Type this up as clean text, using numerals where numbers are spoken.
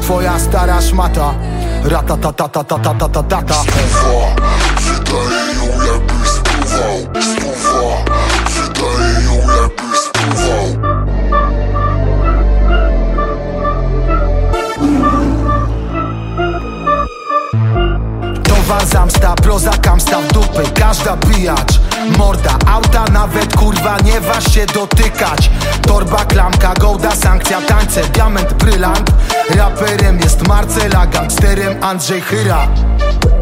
twoja stara szmata. Ratatatatatatatatata. Stuwa, wydaje ją jakby spływał. Stuwa, wydaje ją jakby spływał. Towar zamsta, proza kamsta w dupy, każda pijacz. Morda, auta nawet kurwa nie waż się dotykać. Torba, klamka, gołda, sankcja, tańce, diament, brylant. Raperem jest Marcela, gangsterem Andrzej Chyra.